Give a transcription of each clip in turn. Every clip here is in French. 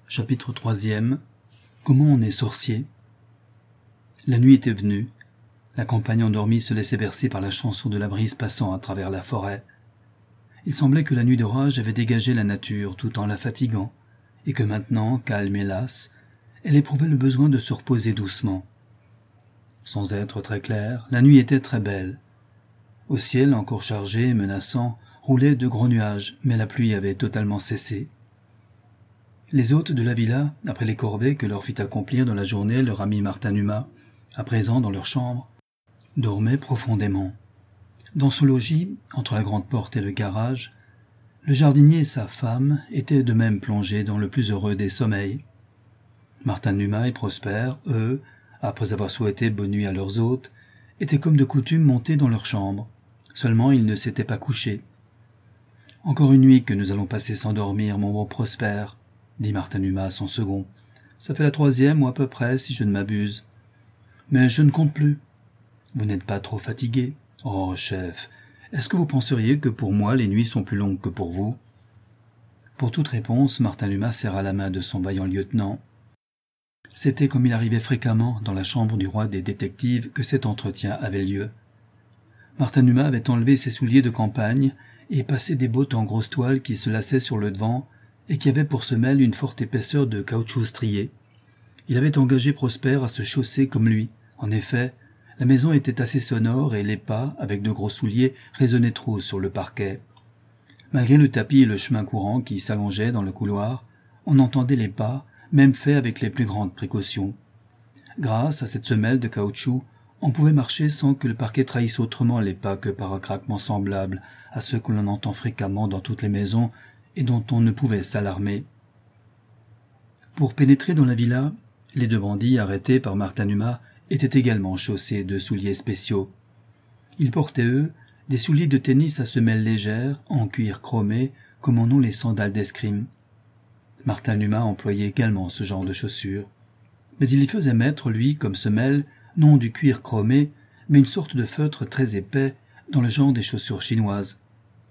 Chapitre 3e. Comment on est sorcier? La nuit était venue. La campagne endormie se laissait bercer par la chanson de la brise passant à travers la forêt. Il semblait que la nuit d'orage avait dégagé la nature tout en la fatiguant, et que maintenant, calme et lasse, elle éprouvait le besoin de se reposer doucement. Sans être très claire, la nuit était très belle. Au ciel, encore chargé et menaçant, roulaient de gros nuages, mais la pluie avait totalement cessé. Les hôtes de la villa, après les corvées que leur fit accomplir dans la journée leur ami Martin Numa, à présent dans leur chambre, dormaient profondément. Dans son logis, entre la grande porte et le garage, le jardinier et sa femme étaient de même plongés dans le plus heureux des sommeils. Martin Numa et Prosper, eux, après avoir souhaité bonne nuit à leurs hôtes, étaient comme de coutume montés dans leur chambre. Seulement ils ne s'étaient pas couchés. « Encore une nuit que nous allons passer sans dormir, mon bon Prosper, » dit Martin Numa à son second. « Ça fait la 3e ou à peu près, si je ne m'abuse. Mais je ne compte plus. Vous n'êtes pas trop fatigué? Oh, chef, est-ce que vous penseriez que pour moi les nuits sont plus longues que pour vous ?» Pour toute réponse, Martin Numa serra la main de son vaillant lieutenant. C'était comme il arrivait fréquemment dans la chambre du roi des détectives que cet entretien avait lieu. Martin Numa avait enlevé ses souliers de campagne et passé des bottes en grosse toile qui se lassaient sur le devant et qui avaient pour semelle une forte épaisseur de caoutchouc strié. Il avait engagé Prosper à se chausser comme lui. En effet, la maison était assez sonore et les pas, avec de gros souliers, résonnaient trop sur le parquet. Malgré le tapis et le chemin courant qui s'allongeaient dans le couloir, on entendait les pas, même faits avec les plus grandes précautions. Grâce à cette semelle de caoutchouc, on pouvait marcher sans que le parquet trahisse autrement les pas que par un craquement semblable à ceux que l'on entend fréquemment dans toutes les maisons et dont on ne pouvait s'alarmer. Pour pénétrer dans la villa, les 2 bandits arrêtés par Martin Numa étaient également chaussés de souliers spéciaux. Ils portaient, eux, des souliers de tennis à semelles légères, en cuir chromé, comme en ont les sandales d'escrime. Martin Numa employait également ce genre de chaussures. Mais il y faisait mettre, lui, comme semelle, non du cuir chromé, mais une sorte de feutre très épais, dans le genre des chaussures chinoises.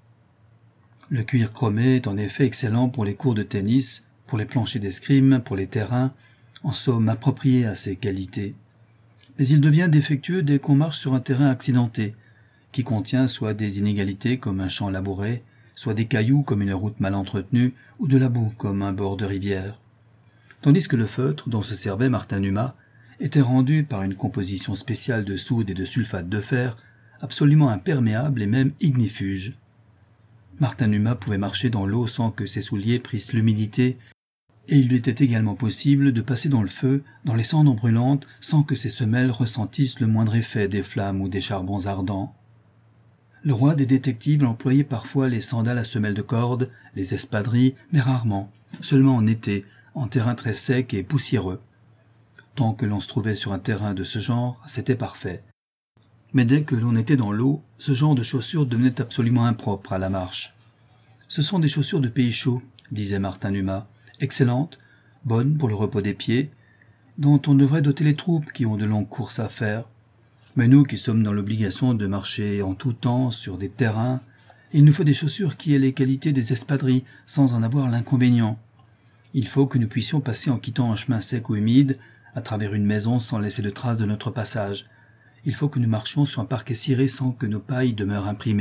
Le cuir chromé est en effet excellent pour les cours de tennis, pour les planchers d'escrime, pour les terrains, en somme approprié à ses qualités. Mais il devient défectueux dès qu'on marche sur un terrain accidenté, qui contient soit des inégalités comme un champ labouré, soit des cailloux comme une route mal entretenue, ou de la boue comme un bord de rivière. Tandis que le feutre dont se servait Martin Numa était rendu par une composition spéciale de soude et de sulfate de fer, absolument imperméable et même ignifuge. Martin Numa pouvait marcher dans l'eau sans que ses souliers prissent l'humidité, et il lui était également possible de passer dans le feu, dans les cendres brûlantes, sans que ses semelles ressentissent le moindre effet des flammes ou des charbons ardents. Le roi des détectives employait parfois les sandales à semelles de corde, les espadrilles, mais rarement, seulement en été, en terrain très sec et poussiéreux. Tant que l'on se trouvait sur un terrain de ce genre, c'était parfait. Mais dès que l'on était dans l'eau, ce genre de chaussures devenait absolument impropre à la marche. « Ce sont des chaussures de pays chaud, » disait Martin Numa, « excellentes, bonnes pour le repos des pieds, dont on devrait doter les troupes qui ont de longues courses à faire. Mais nous qui sommes dans l'obligation de marcher en tout temps sur des terrains, il nous faut des chaussures qui aient les qualités des espadrilles sans en avoir l'inconvénient. Il faut que nous puissions passer en quittant un chemin sec ou humide, à travers une maison sans laisser de traces de notre passage. Il faut que nous marchions sur un parquet ciré sans que nos pas y demeurent imprimées. »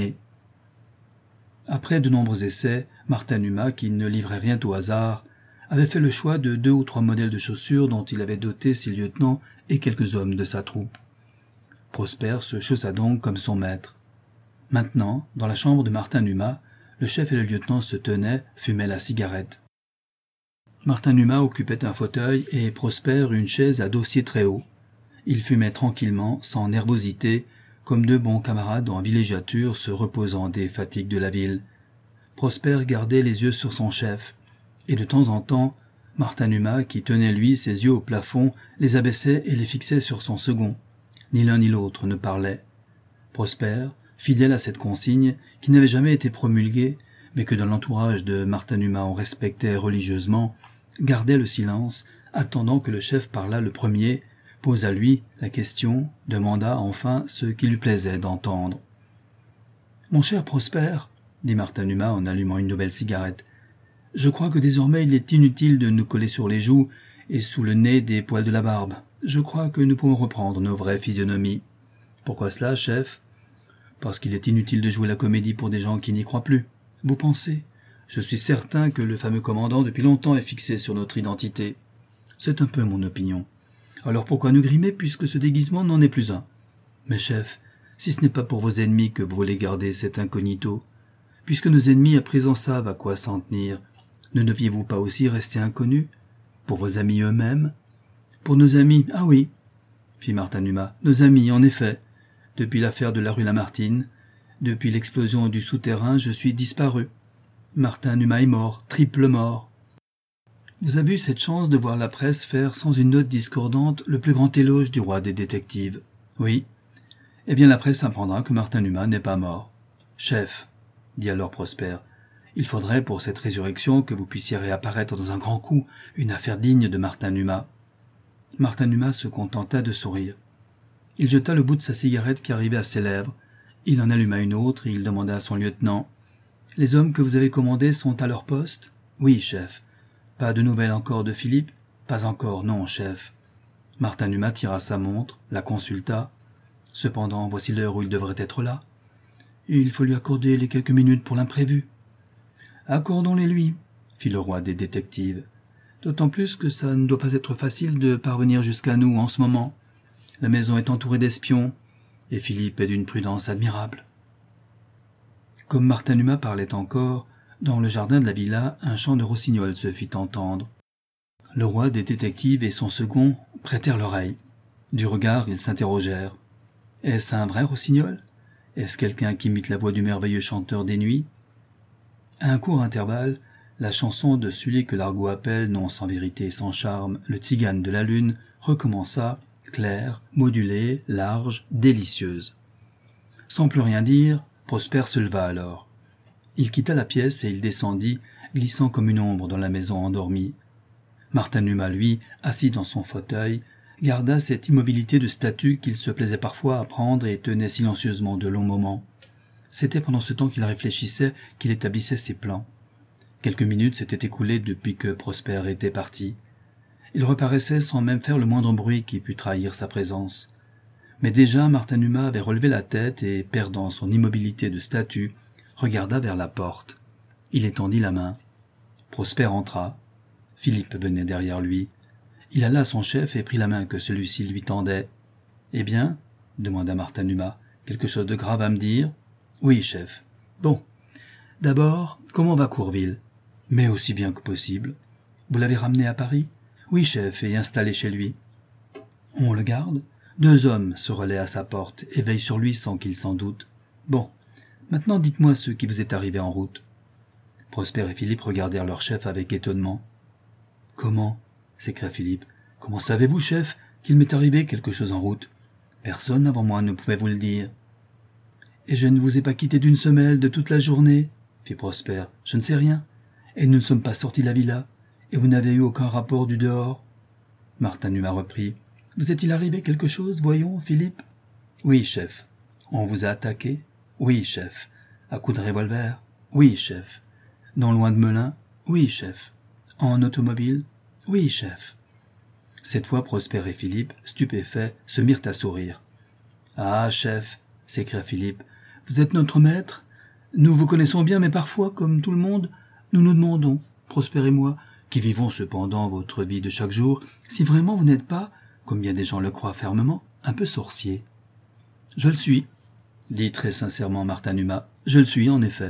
Après de nombreux essais, Martin Numa, qui ne livrait rien au hasard, avait fait le choix de 2 ou 3 modèles de chaussures dont il avait doté ses lieutenants et quelques hommes de sa troupe. Prosper se chaussa donc comme son maître. Maintenant, dans la chambre de Martin Numa, le chef et le lieutenant se tenaient, fumaient la cigarette. Martin Numa occupait un fauteuil et Prosper une chaise à dossier très haut. Ils fumaient tranquillement, sans nervosité, comme 2 bons camarades en villégiature se reposant des fatigues de la ville. Prosper gardait les yeux sur son chef, et de temps en temps, Martin Numa, qui tenait lui ses yeux au plafond, les abaissait et les fixait sur son second. Ni l'un ni l'autre ne parlait. Prosper, fidèle à cette consigne, qui n'avait jamais été promulguée, mais que dans l'entourage de Martin Numa on respectait religieusement, gardait le silence, attendant que le chef parlât le premier, posa lui la question, demanda enfin ce qui lui plaisait d'entendre. « Mon cher Prosper, dit Martin Numa en allumant une nouvelle cigarette, Je crois que désormais il est inutile de nous coller sur les joues et sous le nez des poils de la barbe. Je crois que nous pouvons reprendre nos vraies physionomies. Pourquoi cela, chef? Parce qu'il est inutile de jouer la comédie pour des gens qui n'y croient plus. Vous pensez? Je suis certain que le fameux commandant depuis longtemps est fixé sur notre identité. C'est un peu mon opinion. Alors pourquoi nous grimer puisque ce déguisement n'en est plus un? Mais chef, si ce n'est pas pour vos ennemis que vous voulez garder cet incognito, puisque nos ennemis à présent savent à quoi s'en tenir, ne deviez-vous pas aussi rester inconnu? Pour vos amis eux-mêmes? Pour nos amis, ah oui, fit Martin Numa, nos amis, en effet. Depuis l'affaire de la rue Lamartine, depuis l'explosion du souterrain, je suis disparu. Martin Numa est mort, triple mort. Vous avez eu cette chance de voir la presse faire sans une note discordante le plus grand éloge du roi des détectives. Oui. Eh bien la presse apprendra que Martin Numa n'est pas mort. Chef, dit alors Prosper, il faudrait pour cette résurrection que vous puissiez réapparaître dans un grand coup, une affaire digne de Martin Numa. Martin Numa se contenta de sourire. Il jeta le bout de sa cigarette qui arrivait à ses lèvres. Il en alluma une autre et il demanda à son lieutenant. « Les hommes que vous avez commandés sont à leur poste ?»« Oui, chef. »« Pas de nouvelles encore de Philippe ?»« Pas encore, non, chef. » Martin Numa tira sa montre, la consulta. « Cependant, voici l'heure où il devrait être là. »« Il faut lui accorder les quelques minutes pour l'imprévu. »« Accordons-les lui, » fit le roi des détectives. « D'autant plus que ça ne doit pas être facile de parvenir jusqu'à nous en ce moment. La maison est entourée d'espions, et Philippe est d'une prudence admirable. » Comme Martin Numa parlait encore, dans le jardin de la villa, un chant de rossignol se fit entendre. Le roi des détectives et son second prêtèrent l'oreille. Du regard, ils s'interrogèrent. Est-ce un vrai rossignol? Est-ce quelqu'un qui imite la voix du merveilleux chanteur des nuits? À un court intervalle, la chanson de celui que l'argot appelle, non sans vérité et sans charme, le tzigane de la lune, recommença, claire, modulée, large, délicieuse. Sans plus rien dire, Prosper se leva alors. Il quitta la pièce et il descendit, glissant comme une ombre dans la maison endormie. Martin Numa, lui, assis dans son fauteuil, garda cette immobilité de statue qu'il se plaisait parfois à prendre et tenait silencieusement de longs moments. C'était pendant ce temps qu'il réfléchissait qu'il établissait ses plans. Quelques minutes s'étaient écoulées depuis que Prosper était parti. Il reparaissait sans même faire le moindre bruit qui pût trahir sa présence. Mais déjà Martin Numa avait relevé la tête et, perdant son immobilité de statue, regarda vers la porte. Il étendit la main. Prosper entra. Philippe venait derrière lui. Il alla à son chef et prit la main que celui-ci lui tendait. « Eh bien ?» demanda Martin Numa. « Quelque chose de grave à me dire ?»« Oui, chef. »« Bon. D'abord, comment va Courville ?»« Mais aussi bien que possible. »« Vous l'avez ramené à Paris ?»« Oui, chef, et installé chez lui. »« On le garde ?» 2 hommes se relaient à sa porte et veillent sur lui sans qu'il s'en doute. Bon, maintenant dites-moi ce qui vous est arrivé en route. Prosper et Philippe regardèrent leur chef avec étonnement. « Comment ?» s'écria Philippe. « Comment savez-vous, chef, qu'il m'est arrivé quelque chose en route? Personne avant moi ne pouvait vous le dire. »« Et je ne vous ai pas quitté d'une semelle de toute la journée ?» fit Prosper. « Je ne sais rien. Et nous ne sommes pas sortis de la villa. Et vous n'avez eu aucun rapport du dehors. » Martin Numa reprit. « Vous est-il arrivé quelque chose, voyons, Philippe ?»« Oui, chef. »« On vous a attaqué ?»« Oui, chef. »« À coups de revolver ?»« Oui, chef. »« Non loin de Melun ?»« Oui, chef. »« En automobile ?»« Oui, chef. » Cette fois, Prosper et Philippe, stupéfaits, se mirent à sourire. « Ah, chef, s'écria Philippe, vous êtes notre maître. Nous vous connaissons bien, mais parfois, comme tout le monde, nous nous demandons, Prosper et moi, qui vivons cependant votre vie de chaque jour, si vraiment vous n'êtes pas, comme bien des gens le croient fermement, un peu sorcier. »« Je le suis, » dit très sincèrement Martin Numa. « Je le suis, en effet. »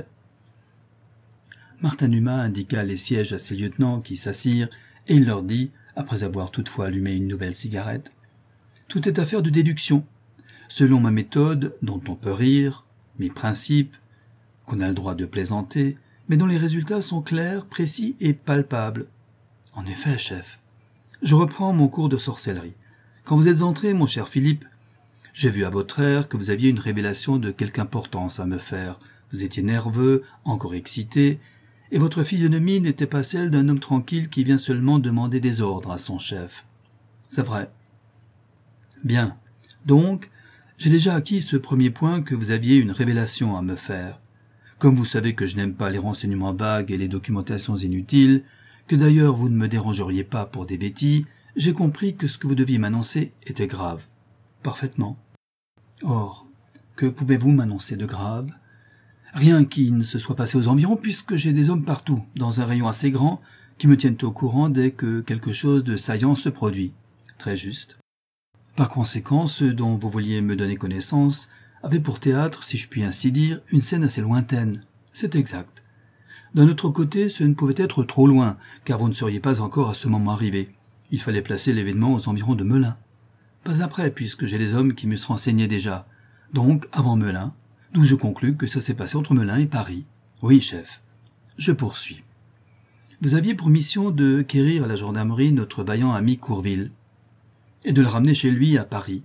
Martin Numa indiqua les sièges à ses lieutenants qui s'assirent, et il leur dit, après avoir toutefois allumé une nouvelle cigarette, « Tout est affaire de déduction. Selon ma méthode, dont on peut rire, mes principes, qu'on a le droit de plaisanter, mais dont les résultats sont clairs, précis et palpables. » « En effet, chef. Je reprends mon cours de sorcellerie. Quand vous êtes entré, mon cher Philippe, j'ai vu à votre air que vous aviez une révélation de quelque importance à me faire. Vous étiez nerveux, encore excité, et votre physionomie n'était pas celle d'un homme tranquille qui vient seulement demander des ordres à son chef. C'est vrai. Bien. Donc, j'ai déjà acquis ce premier point que vous aviez une révélation à me faire. Comme vous savez que je n'aime pas les renseignements vagues et les documentations inutiles, que d'ailleurs vous ne me dérangeriez pas pour des bêtises, j'ai compris que ce que vous deviez m'annoncer était grave. Parfaitement. Or, que pouvez-vous m'annoncer de grave? Rien qui ne se soit passé aux environs, puisque j'ai des hommes partout, dans un rayon assez grand, qui me tiennent au courant dès que quelque chose de saillant se produit. Très juste. Par conséquent, ceux dont vous vouliez me donner connaissance avaient pour théâtre, si je puis ainsi dire, une scène assez lointaine. C'est exact. D'un autre côté, ce ne pouvait être trop loin, car vous ne seriez pas encore à ce moment arrivé. Il fallait placer l'événement aux environs de Melun. Pas après, puisque j'ai des hommes qui m'eussent renseigné déjà. Donc, avant Melun, d'où je conclus que ça s'est passé entre Melun et Paris. Oui, chef. Je poursuis. Vous aviez pour mission de quérir à la gendarmerie notre vaillant ami Courville, et de le ramener chez lui à Paris.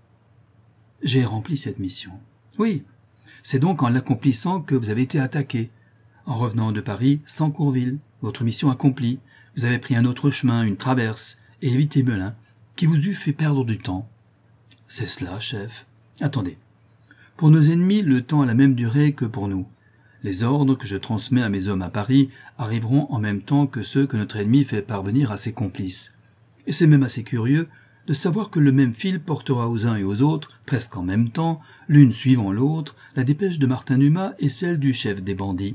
J'ai rempli cette mission. Oui, c'est donc en l'accomplissant que vous avez été attaqué. En revenant de Paris sans Courville, votre mission accomplie, vous avez pris un autre chemin, une traverse, et évité Melun, qui vous eût fait perdre du temps. C'est cela, chef. Attendez. Pour nos ennemis, le temps a la même durée que pour nous. Les ordres que je transmets à mes hommes à Paris arriveront en même temps que ceux que notre ennemi fait parvenir à ses complices. Et c'est même assez curieux de savoir que le même fil portera aux uns et aux autres, presque en même temps, l'une suivant l'autre, la dépêche de Martin Numa et celle du chef des bandits.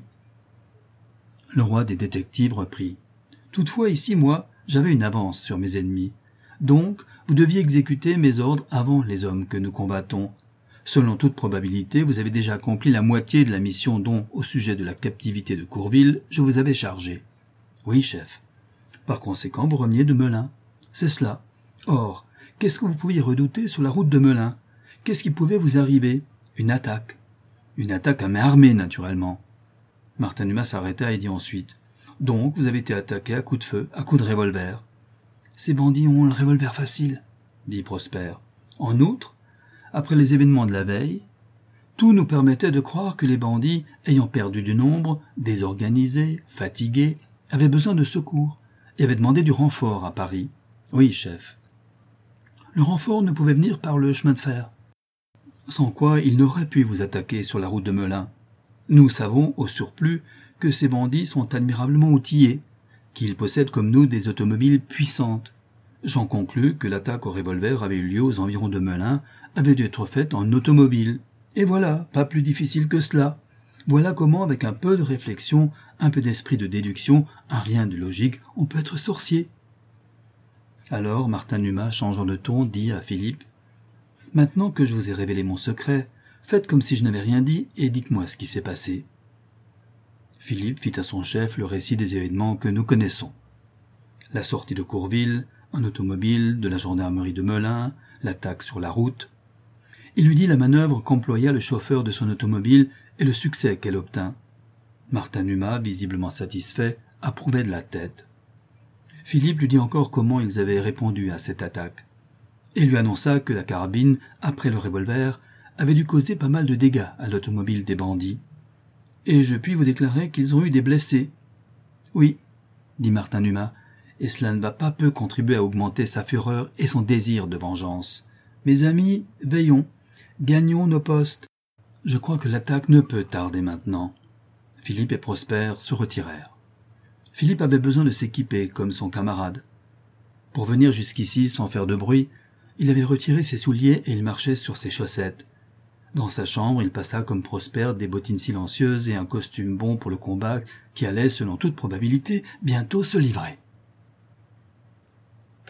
Le roi des détectives reprit. Toutefois, ici, moi, j'avais une avance sur mes ennemis. Donc, vous deviez exécuter mes ordres avant les hommes que nous combattons. Selon toute probabilité, vous avez déjà accompli la moitié de la mission dont, au sujet de la captivité de Courville, je vous avais chargé. Oui, chef. Par conséquent, vous reveniez de Melun. C'est cela. Or, qu'est-ce que vous pouviez redouter sur la route de Melun? Qu'est-ce qui pouvait vous arriver? Une attaque. Une attaque à main armée, naturellement. Martin Numa s'arrêta et dit ensuite. Donc, vous avez été attaqué à coups de feu, à coups de revolver. Ces bandits ont le revolver facile, dit Prosper. En outre, après les événements de la veille, tout nous permettait de croire que les bandits, ayant perdu du nombre, désorganisés, fatigués, avaient besoin de secours et avaient demandé du renfort à Paris. Oui, chef. Le renfort ne pouvait venir par le chemin de fer, sans quoi ils n'auraient pu vous attaquer sur la route de Melun. Nous savons, au surplus, que ces bandits sont admirablement outillés, qu'ils possèdent comme nous des automobiles puissantes. J'en conclus que l'attaque au revolver avait eu lieu aux environs de Melun, avait dû être faite en automobile. Et voilà, pas plus difficile que cela. Voilà comment, avec un peu de réflexion, un peu d'esprit de déduction, un rien de logique, on peut être sorcier. Alors Martin Numa, changeant de ton, dit à Philippe « Maintenant que je vous ai révélé mon secret, faites comme si je n'avais rien dit et dites-moi ce qui s'est passé. » Philippe fit à son chef le récit des événements que nous connaissons. La sortie de Courville, en automobile, de la gendarmerie de Melun, l'attaque sur la route. Il lui dit la manœuvre qu'employa le chauffeur de son automobile et le succès qu'elle obtint. Martin Numa, visiblement satisfait, approuvait de la tête. Philippe lui dit encore comment ils avaient répondu à cette attaque, et lui annonça que la carabine, après le revolver, avait dû causer pas mal de dégâts à l'automobile des bandits. Et je puis vous déclarer qu'ils ont eu des blessés. Oui, dit Martin Numa, et cela ne va pas peu contribuer à augmenter sa fureur et son désir de vengeance. Mes amis, veillons, gagnons nos postes. Je crois que l'attaque ne peut tarder maintenant. Philippe et Prosper se retirèrent. Philippe avait besoin de s'équiper comme son camarade. Pour venir jusqu'ici sans faire de bruit, il avait retiré ses souliers et il marchait sur ses chaussettes. Dans sa chambre, il passa comme Prosper des bottines silencieuses et un costume bon pour le combat qui allait, selon toute probabilité, bientôt se livrer.